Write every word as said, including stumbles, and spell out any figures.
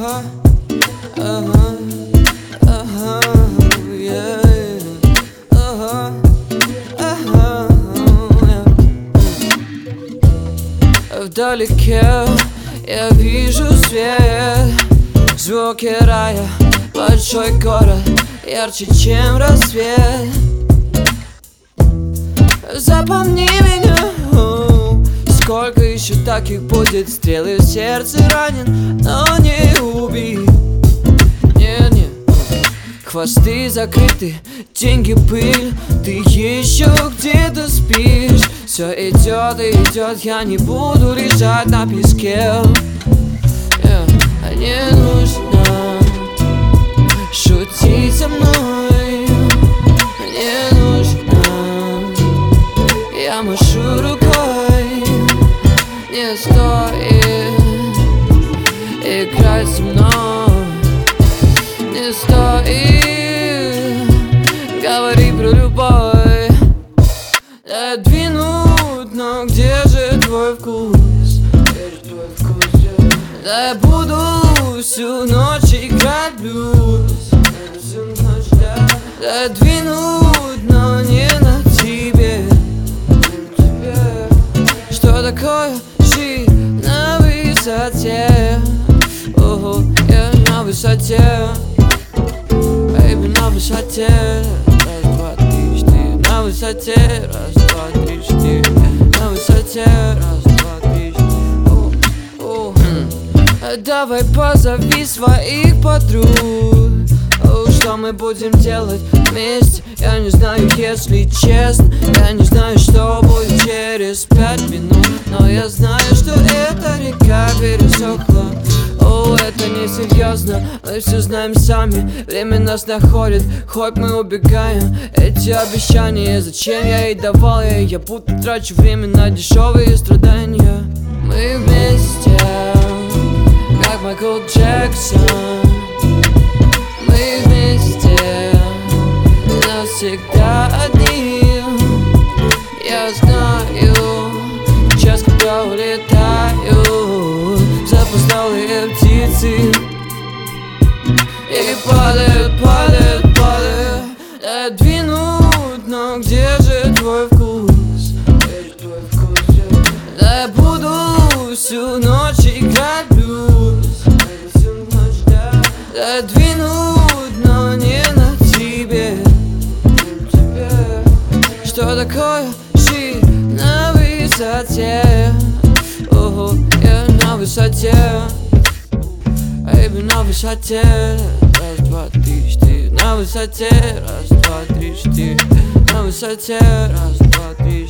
Ага, ага, ага, yeah. Ага, ага, yeah. Вдалеке я вижу свет, звуки рая, большой город, ярче, чем рассвет. Запомни меня, сколько еще таких будет. Стрелы в сердце ранен, но не убит. Не, не. Хвосты закрыты, деньги пыль, ты еще где-то спишь. Все идет и идет, я не буду лежать на песке. Yeah. Не нужно шутить со мной, не нужно. Я машу рукой, не стоит играть со мной, не стоит говорить про любовь. Я двинут, но где же твой вкус? Да я буду всю ночь играть блюз. Да я двинут, но не на тебе. Что такое жизнь на высоте? Ого, я на высоте. Baby, на высоте. Раз, два, три, четыре. На высоте. Раз, два, три, четыре. На высоте. Раз, два, три, четыре. О, о. Давай позови своих подруг. О, что мы будем делать вместе? Я не знаю, если честно. Я не знаю, что будет через пять минут. Но я знаю, что эта река пересохла. О, это не серьезно, мы все знаем сами. Время нас находит, хоть мы убегаем. Эти обещания, зачем я и давал я? Я будто трачу время на дешевые страдания. Мы вместе, как Майкл Джексон. Мы вместе, навсегда одни. Я знаю, час, когда улетаю, запоздалые птицы и падают, падают, падают. Да двинут, но где же твой вкус? Да я буду всю ночь играть блюз. Да двинут, но не на тебе. Что такое жизнь на высоте? Ого, я на высоте. Baby, на высоте. Раз, два, три, четыре. На высоте. Раз, два, три, четыре. На высоте. Раз, два, три,